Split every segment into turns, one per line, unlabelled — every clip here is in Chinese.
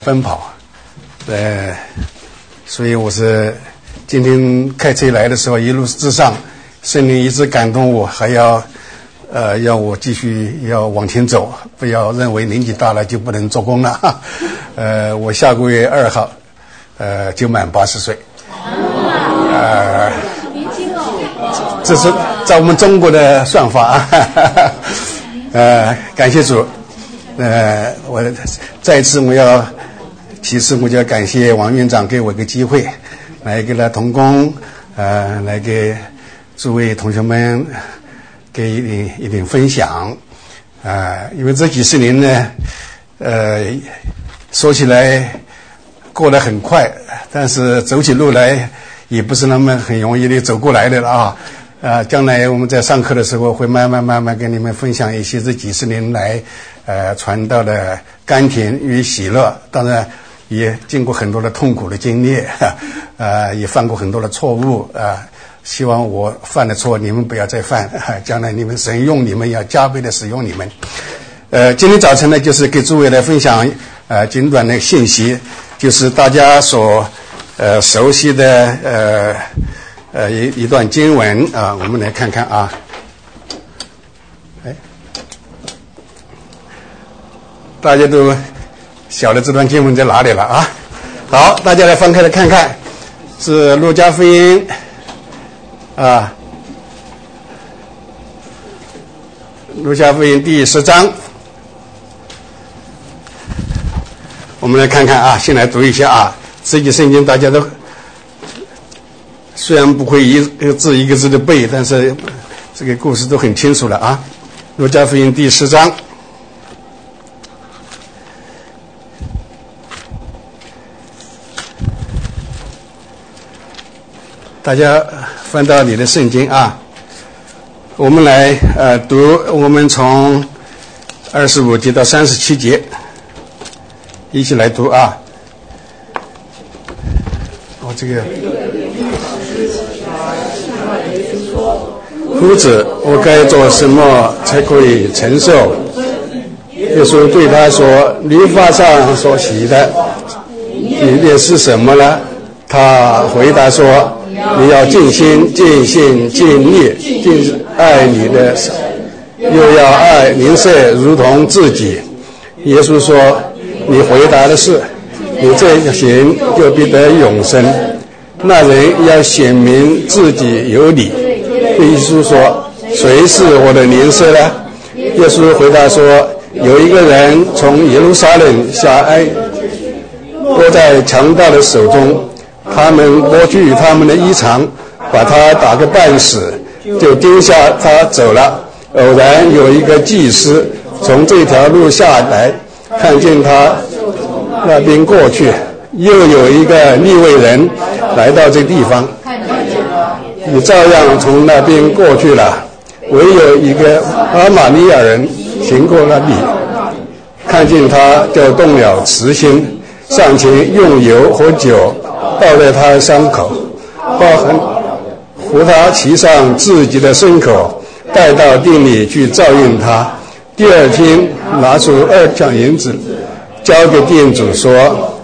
奔跑，所以我是今天开车来的时候，一路之上，圣灵一直感动我，还要要我继续要往前走，不要认为年纪大了就不能做工了。我下个月2号，就满80岁。这是在我们中国的算法啊。感谢主。我再一次其次我就要感谢王院长给我一个机会，来给他同工，来给诸位同学们给一点分享，因为这几十年呢，说起来过得很快，但是走起路来也不是那么很容易的走过来的了啊。将来我们在上课的时候会慢慢跟你们分享一些这几十年来传道的甘甜与喜乐，当然也经过很多的痛苦的经历，也犯过很多的错误希望我犯的错你们不要再犯，将来你们神用你们要加倍的使用你们。今天早晨呢，就是给诸位来分享简短的信息，就是大家所熟悉的一段经文我们来看看啊。大家都晓得这段经文在哪里了啊？好，大家来翻开来看看，是路加福音路加福音第10章，我们来看看先来读一下这节圣经大家都虽然不会一个字一个字的背，但是这个故事都很清楚了路加福音第10章。大家翻到你的圣经我们来读，我们从25节到37节一起来读这个夫子，我该做什么才可以承受？耶稣对他说，律法上所写的里面是什么呢？他回答说，你要尽心尽性尽力尽爱你的神，又要爱邻舍如同自己。耶稣说，你回答的是，你这样行就必得永生。那人要显明自己有理。耶稣说，谁是我的邻舍呢？耶稣回答说，有一个人从耶路撒冷下来，落在强盗的手中，他们剥去他们的衣裳，把他打个半死，就丢下他走了。偶然有一个祭司从这条路下来，看见他那边过去，又有一个利未人来到这地方，也照样从那边过去了。唯有一个阿玛利亚人行过那里，看见他就动了慈心，上前用油和酒倒在他伤口，扶他骑上自己的牲口，带到店里去照应他。第二天拿出2两银子交给店主说，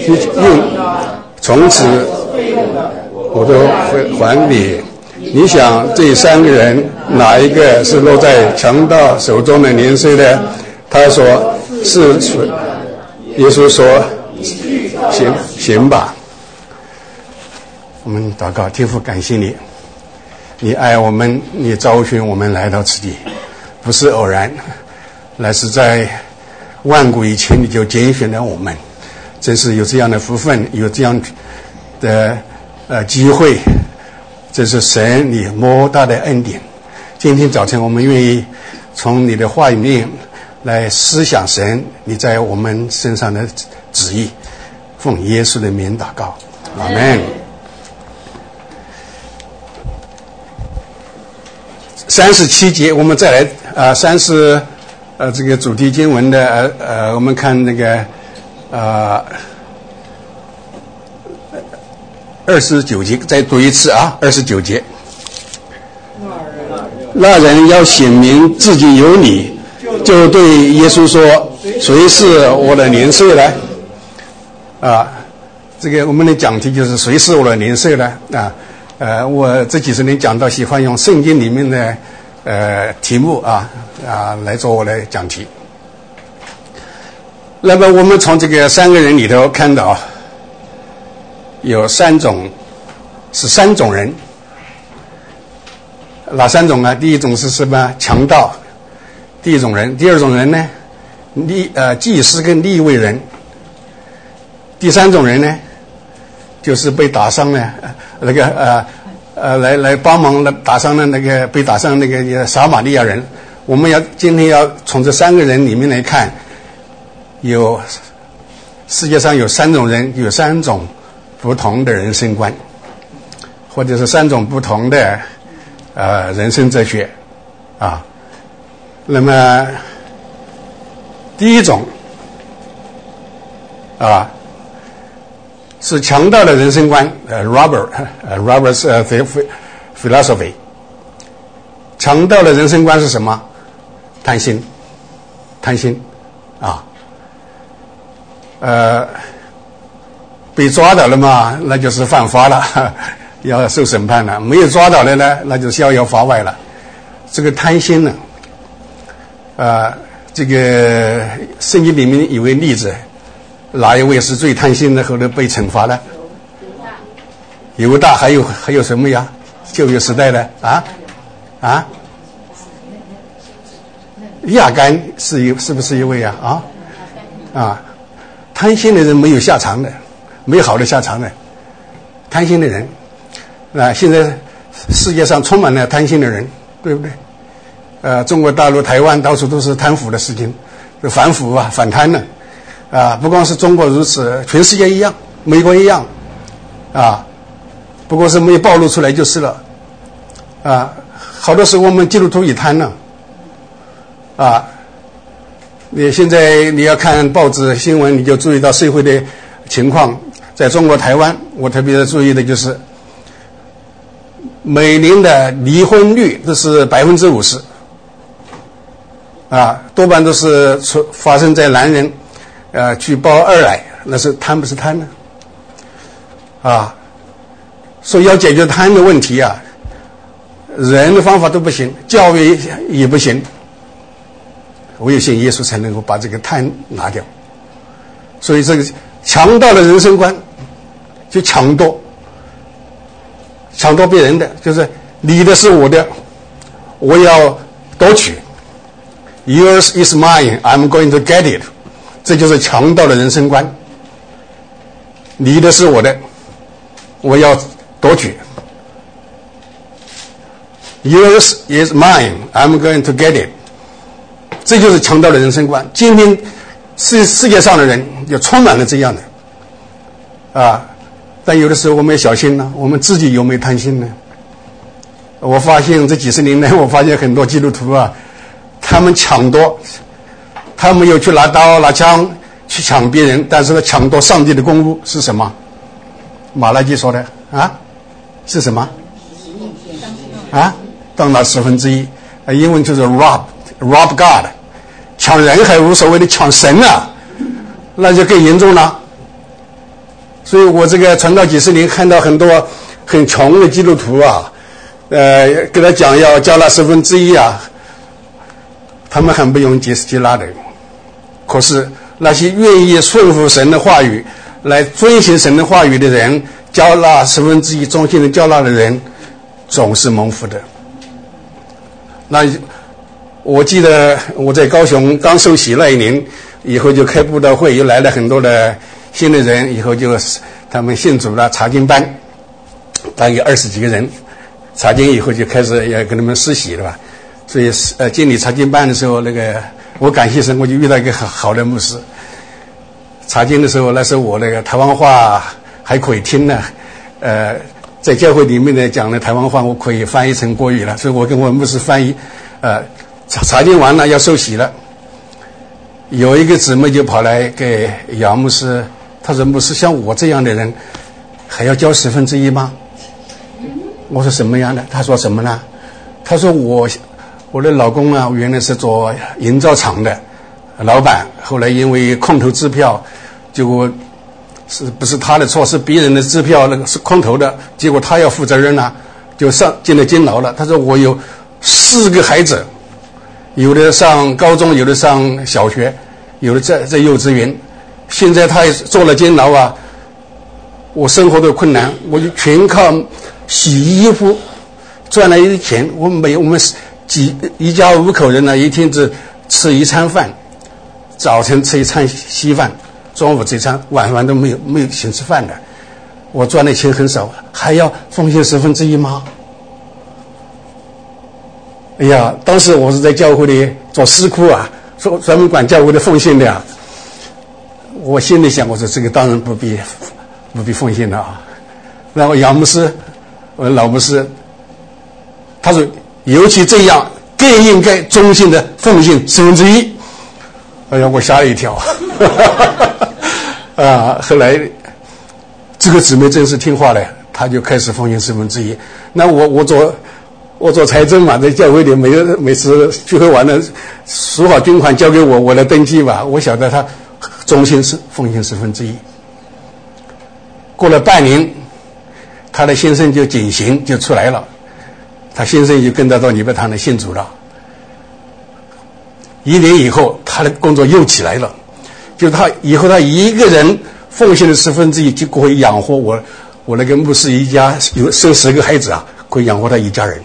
从此我都会还你。你想这3个人哪一个是落在强盗手中的邻舍呢？他说是。耶稣说，行吧。我们祷告，天父，感谢你，你爱我们，你召寻我们来到此地，不是偶然，乃是在万古以前你就拣选了我们，真是有这样的福分，有这样的机会，这是神你莫大的恩典。今天早晨我们愿意从你的话语里面来思想神你在我们身上的旨意，奉耶稣的名祷告，阿们。37节我们再来这个主题经文的我们看那个29节再读一次29节。那人要显明自己有理，就对耶稣说，谁是我的邻舍呢？ 这个我们的讲题就是谁是我的邻舍呢？我这几十年讲到喜欢用圣经里面的题目来做我的讲题。那么我们从这个三个人里头看到有三种人。哪三种啊？第一种是什么？强盗，第一种人。第二种人呢？祭司跟利未人。第三种人呢，就是被打伤的来帮忙打伤的那个被打伤的那个撒玛利亚人。我们今天要从这三个人里面来看，世界上有三种人，有三种不同的人生观，或者是三种不同的人生哲学那么第一种是强盗的人生观，Robert's philosophy。强盗的人生观是什么？贪心被抓到了嘛，那就是犯法了，要受审判了；没有抓到的呢，那就逍遥法外了。这个贪心呢，这个圣经里面有个例子，哪一位是最贪心的，后来被惩罚的？犹大，还有什么呀？旧约时代的亚干是不是一位贪心的人没有下场的，没有好的下场的。贪心的人，现在世界上充满了贪心的人，对不对？中国大陆、台湾到处都是贪腐的事情，反腐反贪的。不光是中国如此，全世界一样，美国一样，不过是没有暴露出来就是了。好多时候我们基督徒也贪了。你现在你要看报纸新闻，你就注意到社会的情况。在中国台湾，我特别注意的就是每年的离婚率都是50%，多半都是发生在男人去报二奶，那是贪不是贪呢？所以要解决贪的问题人的方法都不行，教育也不行，唯有信耶稣才能够把这个贪拿掉。所以这个强盗的人生观就抢夺别人的，就是你的是我的，我要夺取。Yours is mine, I'm going to get it。这就是强盗的人生观。你的是我的，我要夺取。Yours is mine, I'm going to get it。这就是强盗的人生观。今天世界上的人就充满了这样的但有的时候我们要小心我们自己有没有贪心呢？我发现这几十年来，我发现很多基督徒他们抢夺，他们有去拿刀拿枪去抢别人，但是呢，抢夺上帝的公物是什么？马拉基说的是什么？当拿1/10，英文就是 rob God。抢人还无所谓的，抢神那就更严重了。所以我这个传道几十年，看到很多很穷的基督徒跟他讲要交纳1/10他们很不用解释接纳的。可是那些愿意顺服神的话语，来遵行神的话语的人，交纳1/10忠心的交纳的人，总是蒙福的。那我记得我在高雄刚受洗那一年，以后就开布道会，又来了很多的新的人，以后就他们信主了，查经班，大概20几个人，查经以后就开始要跟他们施洗了吧。所以经理查经班的时候，我感谢神，我就遇到一个好的牧师。查经的时候，那时候我台湾话还可以听呢，在教会里面讲的台湾话，我可以翻译成国语了，所以我跟我牧师翻译。查经完了要受洗了，有一个姊妹就跑来给杨牧师，他说：“牧师，像我这样的人，还要交1/10吗？”我说：“什么样的？”他说：“什么呢？”他说：“我的老公原来是做营造厂的老板，后来因为空头支票，结果是不是他的错？是别人的支票那个是空头的，结果他要负责任啊，就进了监牢了。他说我有4个孩子，有的上高中，有的上小学，有的在幼稚园，现在他也坐了监牢啊。我生活的困难，我就全靠洗衣服赚来的钱。我们一家5口人呢，一天只吃1餐饭，早晨吃1餐稀饭，中午这餐，晚饭都没有钱吃饭的。我赚的钱很少，还要奉献1/10吗？哎呀，当时我是在教会里做司库啊，说专门管教会的奉献的呀。我心里想，我说这个当然不必奉献的啊。然后杨牧师，我老牧师，他说尤其这样更应该忠心的奉献1/10。哎呀，我吓了一跳。啊，后来这个姊妹真是听话了，她就开始奉献1/10。那我做财政嘛，在教会里每次聚会完了，数好捐款交给我来登记吧。我晓得她忠心是奉献1/10。过了半年，她的先生就减刑就出来了，她先生就跟她到礼拜堂来信主了。1年以后，她的工作又起来了，就她以后她一个人奉献了1/10，就可以养活我那个牧师一家有生10个孩子啊，可以养活他一家人。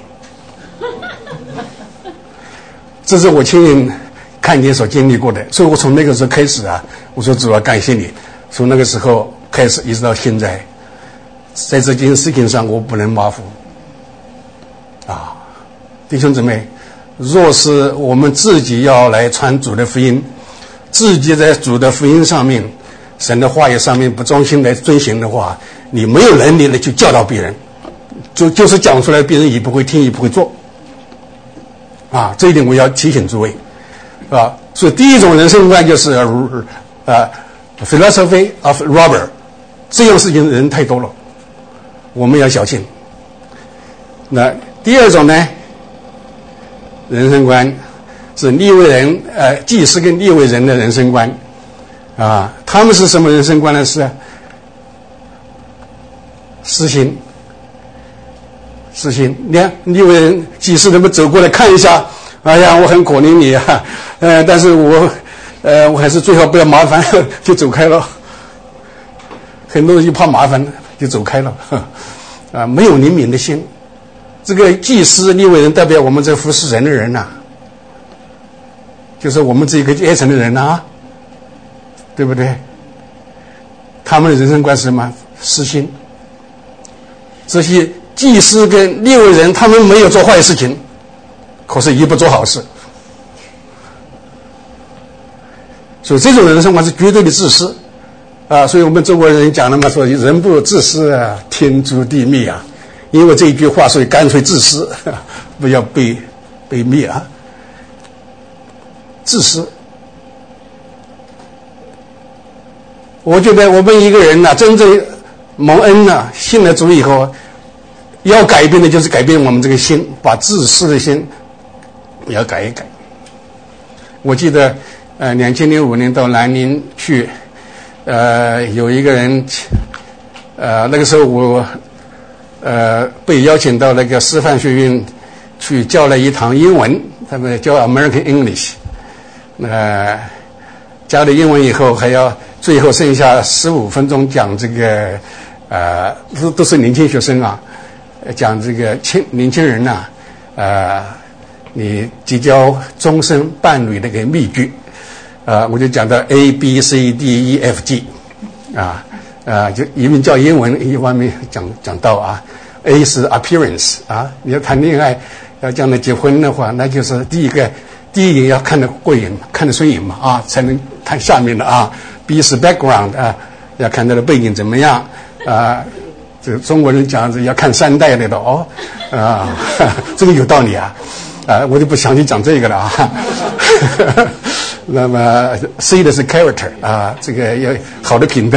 这是我亲眼看见所经历过的，所以我从那个时候开始啊，我说主要感谢你。从那个时候开始一直到现在，在这件事情上我不能马虎啊，弟兄姊妹，若是我们自己要来传主的福音，自己在主的福音上面，神的话语上面不忠心来遵行的话，你没有能力来去教导别人，就是讲出来别人也不会听也不会做啊，这一点我要提醒诸位啊。所以第一种人生观就是philosophy of robber， 这样事情的人太多了，我们要小心。那第二种呢，人生观是利未人祭司跟利未人的人生观啊。他们是什么人生观呢？是私心。你看利未人祭司能不能走过来看一下？哎呀，我很可怜你啊，但是我还是最好不要麻烦，就走开了。很多人就怕麻烦，就走开了啊，没有怜悯的心。这个祭司利未人代表我们这服侍人的人呐，就是我们这个阶层的人呐，对不对？他们的人生观是什么？私心。这些祭司跟利未人，他们没有做坏事情，可是也不做好事，所以这种人生观是绝对的自私啊！所以我们中国人讲了嘛，说人不自私啊，天诛地灭啊！因为这一句话，所以干脆自私，不要被灭啊！自私。我觉得我们一个人呐，真正蒙恩呐，信了主以后，要改变的就是改变我们这个心，把自私的心要改一改。我记得2005年到南宁去，有一个人，那个时候我被邀请到那个师范学院去教了一堂英文，他们教 American English， 教了英文以后还要最后剩下15分钟讲这个都是年轻学生啊，讲这个年轻人呐你结交终身伴侣的一个秘诀我就讲到 A B C D E F G 就一面教英文，一方面讲到啊 A 是 appearance 你要谈恋爱要将来结婚的话，那就是第一眼要看得过眼，看得顺眼嘛才能看下面的B 是 background 要看他的背景怎么样这个中国人讲是要看3代来的这个有道理我就不详细讲这个了那么 C 的是 character 这个要好的品德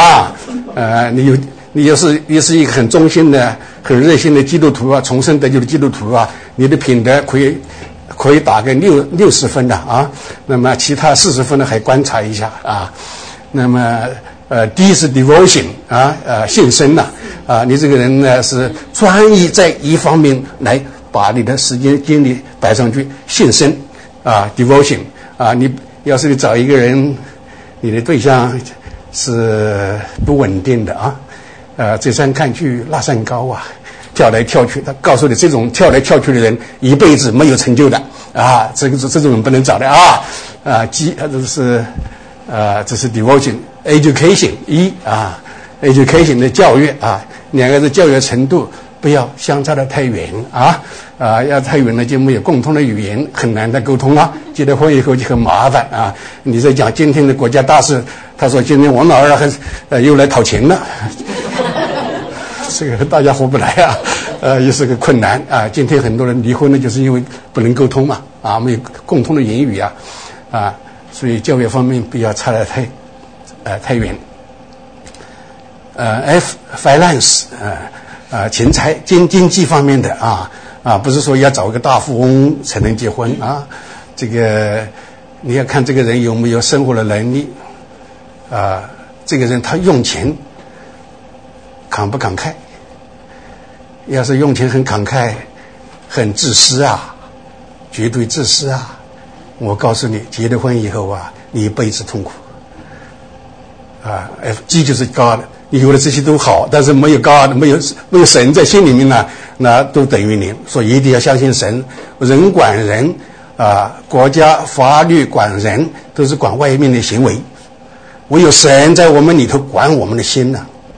你也是一个很忠心的很热心的基督徒重生得救的基督徒你的品德可以打个60分的那么其他40分的还观察一下那么第一是 devotion 献身呐你这个人呢是专一在一方面来把你的时间精力摆上去献身devotion 你要是你找一个人，你的对象是不稳定的这山看去那山高跳来跳去，他告诉你这种跳来跳去的人一辈子没有成就的这种人不能找的这是 devotion education education 的教育两个的教育程度不要相差得太远要太远了就没有共同的语言，很难的沟通结了婚以后就很麻烦你在讲今天的国家大事，他说今天王老二又来讨钱了这个大家活不来也是个困难今天很多人离婚呢，就是因为不能沟通没有共同的言语所以教育方面不要差得太远F finance钱财经济方面的不是说要找一个大富翁才能结婚这个你要看这个人有没有生活的能力这个人他用钱慷不慷慨，要是用钱很慷慨很自私绝对自私我告诉你结了婚以后你一辈子痛苦G 就是 God， 你有了这些都好，但是没有 God， 没有神在心里面呢，那都等于零。所以一定要相信神，人管人国家法律管人，都是管外面的行为，唯有神在我们里头管我们的心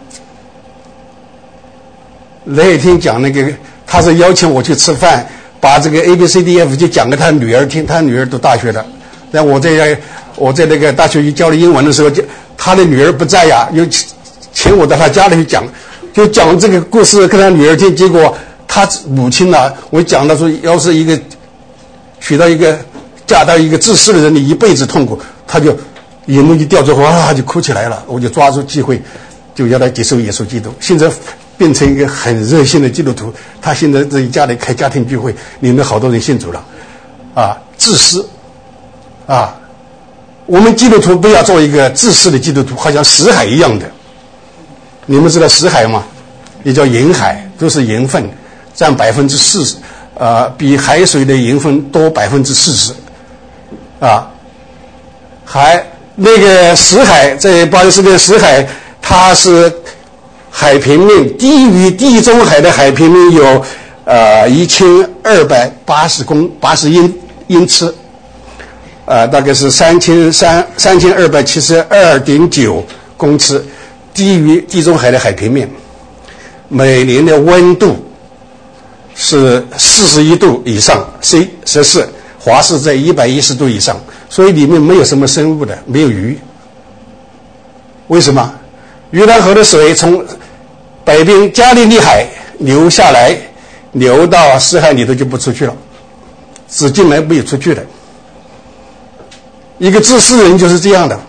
那天讲那个，他是邀请我去吃饭，把这个 ABCDF 就讲给他女儿听，他女儿读大学的，但我在那个大学教了英文的时候，他的女儿不在又请我到他家里去讲，就讲这个故事跟他女儿听，结果他母亲我讲到说，要是一个嫁到一个自私的人，你一辈子痛苦，他就眼泪就掉出来，就哭起来了。我就抓住机会，就要他接受耶稣基督。现在变成一个很热心的基督徒，他现在在家里开家庭聚会，里面好多人信主了自私我们基督徒不要做一个自私的基督徒，好像死海一样的。你们知道死海吗？也叫银海，都是盐分，占40%比海水的盐分多40%还那个死海，在巴基斯坦死海，它是海平面低于地中海的海平面有1280英尺大概是3272.9公尺，低于地中海的海平面。每年的温度是41度以上 C14， 华氏在110度以上，所以里面没有什么生物的，没有鱼。为什么？约旦河的水从北边加利利海流下来，流到死海里头就不出去了，只进来没有出去的。一个自私人就是这样的，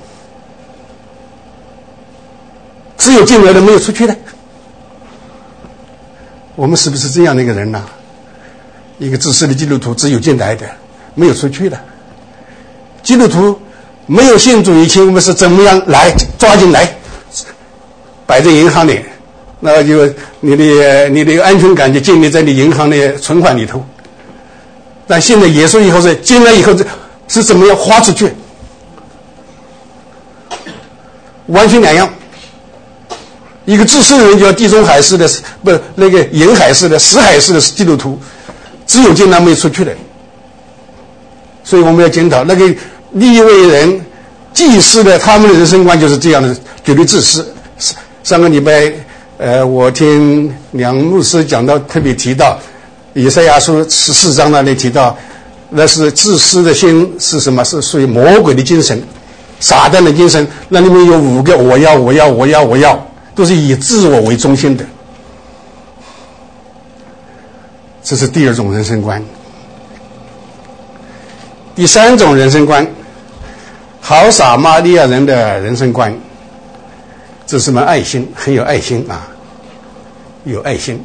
只有进来的没有出去的。我们是不是这样的一个人呢？一个自私的基督徒，只有进来的没有出去的。基督徒没有信主以前，我们是怎么样来抓进来摆在银行里，那就你的安全感就建立在你银行的存款里头。但现在耶稣以后是进来以后是怎么样花出去，完全两样。一个自私的人叫地中海式的，不，那个沿海式的、死海式的基督徒，只有进来没有出去的。所以我们要检讨那个利未人、祭司的他们的人生观就是这样的，绝对自私。上个礼拜，我听梁牧师讲到，特别提到以赛亚书14章那里提到，那是自私的心是什么？是属于魔鬼的精神、撒旦的精神。那里面有5个我要，都是以自我为中心的。这是第二种人生观。第三种人生观，好撒玛利亚人的人生观，这是什么？爱心，很有爱心啊，有爱心。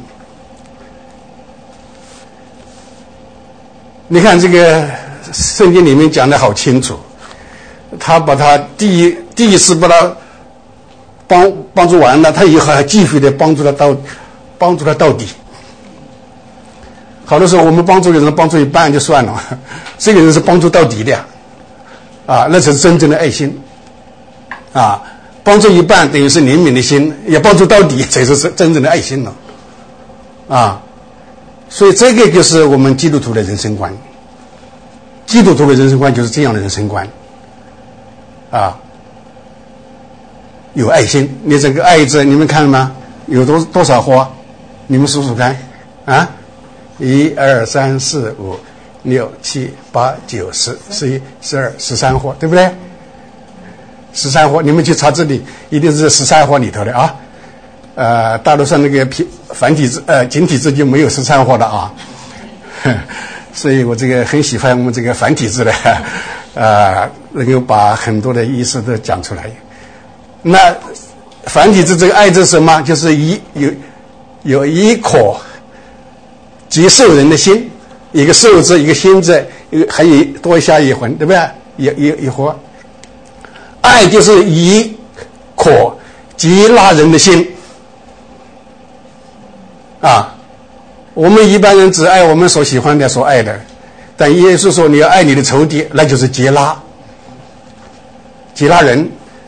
你看这个圣经里面讲得好清楚，他把他第一次把他帮助完了，他以后还继续的帮助他到底。好多时候我们帮助人帮助一半就算了，这个人是帮助到底的啊，那才是真正的爱心啊。帮助一半等于是怜悯的心，也帮助到底才是真正的爱心了啊。所以这个就是我们基督徒的人生观，基督徒的人生观就是这样的人生观啊。有爱心，你这个爱字你们看了吗？有多少花？你们数数看啊！1、2、3、4、5、6、7、8、9、10、11、12、13花，对不对？13花，你们去查这里，一定是13花里头的啊。大陆上那个繁体字简体字就没有13花的啊。所以我这个很喜欢我们这个繁体字的能够把很多的意思都讲出来。那繁体字这个爱字是什么？就是有一颗接受人的心，一个受字，一个心字，还有多下一横，对不对？一合。爱就是一颗接纳人的心啊。我们一般人只爱我们所喜欢的、所爱的，但耶稣说你要爱你的仇敌，那就是接纳人。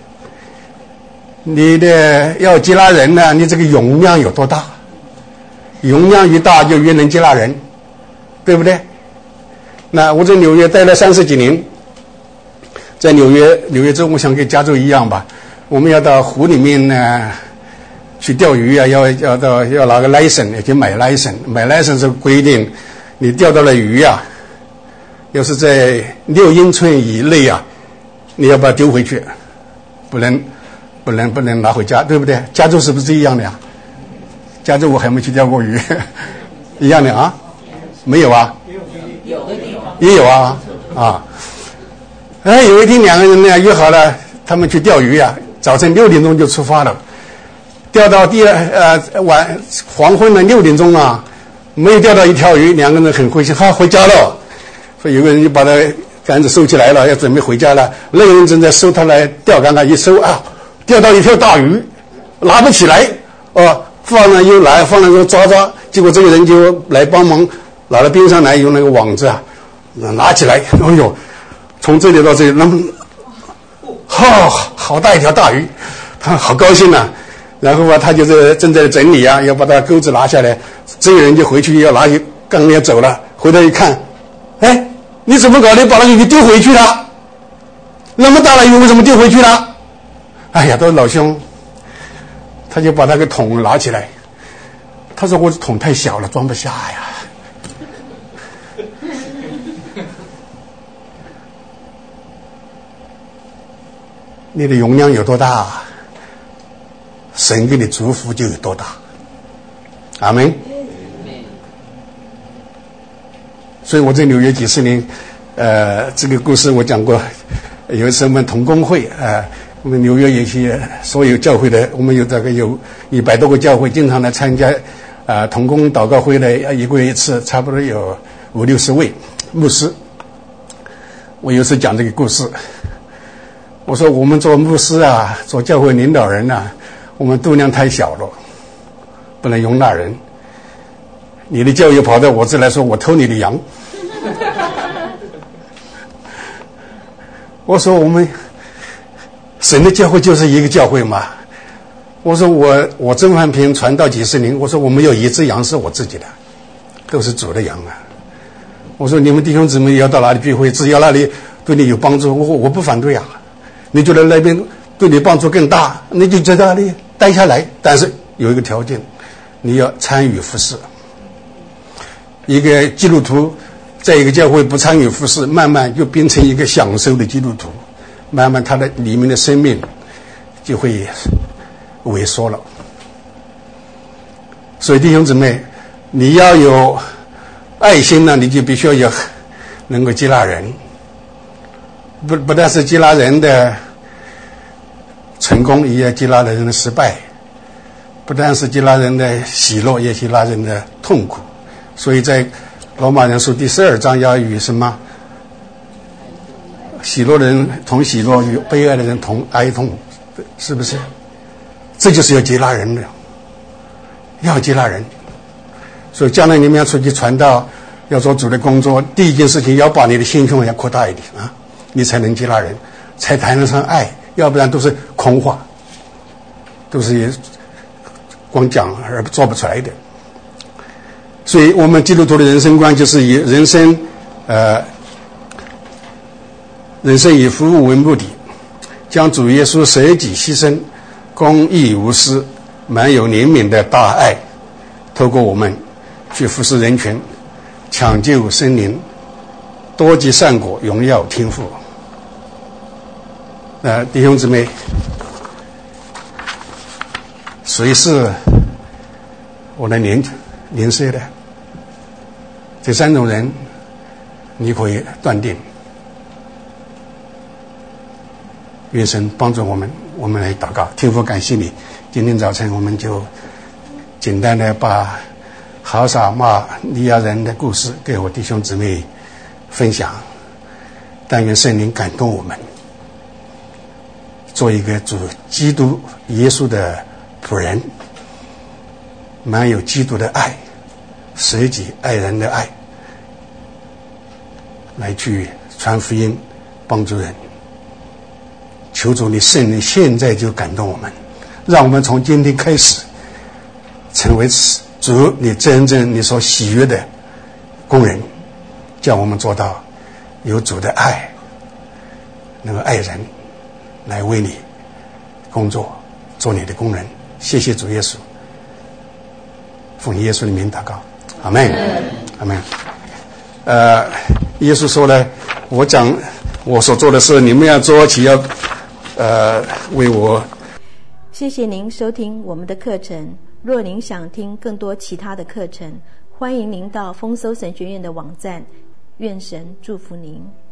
你的要接纳人呢，你这个容量有多大？容量越大就越能接纳人，对不对？那我在纽约待了30几年，在纽约州，我想跟加州一样吧，我们要到湖里面呢去钓鱼啊，要拿个 license， 要去买 license 是规定，你钓到了鱼啊，要是在6英寸以内啊，你要把它丢回去，不能拿回家，对不对？加州是不是这样的呀？加州我还没去钓过鱼，一样的啊？没有啊？有的地方也有啊有一天两个人呢约好了，他们去钓鱼啊，早晨6点钟就出发了，钓到晚黄昏了6点钟啊，没有钓到一条鱼，两个人很灰心，回家了。所以有个人就把他杆子收起来了，要准备回家了。那个人正在收他来钓竿一收啊，钓到一条大鱼，拿不起来放了又来，放了又抓，结果这个人就来帮忙，拿到边上来，用那个网子拿起来，哎呦，从这里到这里，那么好大一条大鱼，他好高兴啊。然后他就是正在整理啊，要把他钩子拿下来，这个人就回去要拿起竿要走了，回头一看，哎，你怎么搞的？把那个鱼丢回去了？那么大的鱼为什么丢回去了？哎呀，都是老兄。他就把那个桶拿起来，他说我的桶太小了，装不下呀。你的容量有多大，神给你祝福就有多大。阿们。所以我在纽约几十年，这个故事我讲过。有一次我们同工会我们纽约有些所有教会的，我们有大概有100多个教会，经常来参加同工祷告会的，一个月一次，差不多有50-60位牧师。我有时讲这个故事，我说我们做牧师啊，做教会领导人啊，我们度量太小了，不能容纳人。你的教育跑到我这来说，我偷你的羊。我说我们神的教会就是一个教会嘛。我说我曾焕平传道几十年，我说我没有一只羊是我自己的，都是主的羊啊。我说你们弟兄姊妹要到哪里聚会，只要那里对你有帮助，我不反对啊。你觉得那边对你帮助更大，你就在那里待下来，但是有一个条件，你要参与服事。一个基督徒在一个教会不参与服事，慢慢就变成一个享受的基督徒，慢慢他的里面的生命就会萎缩了。所以弟兄姊妹，你要有爱心呢，你就必须要能够接纳人，不但是接纳人的成功，也要接纳人的失败，不但是接纳人的喜乐，也接纳人的痛苦。所以在罗马人书第12章要与什么？喜乐的人同喜乐，与悲哀的人同哀痛，是不是？ 这就是要接纳人的，要接纳人。所以将来你们要出去传道，要做主的工作，第一件事情要把你的心胸要扩大一点啊，你才能接纳人，才谈得上爱，要不然都是空话，都是光讲而做不出来的。所以我们基督徒的人生观就是以人生以服务为目的，将主耶稣舍己牺牲、公义无私、满有怜悯的大爱，透过我们去服侍人群，抢救生灵，多结善果，荣耀天父。弟兄姊妹，谁是我的邻舍的？这三种人你可以断定。愿神帮助我们，我们来祷告。天父，感谢你，今天早晨我们就简单的把好撒玛利亚人的故事给我弟兄姊妹分享，但愿圣灵感动我们，做一个主基督耶稣的仆人，满有基督的爱，舍己爱人的爱，来去传福音，帮助人。求主你圣灵现在就感动我们，让我们从今天开始成为主你真正你所喜悦的工人，叫我们做到有主的爱，能够爱人，来为你工作，做你的工人。谢谢主耶稣，奉耶稣的名祷告，阿们，阿们。耶稣说了，我讲我所做的事，你们要做起，要为我。
谢谢您收听我们的课程。若您想听更多其他的课程，欢迎您到丰收神学院的网站。愿神祝福您。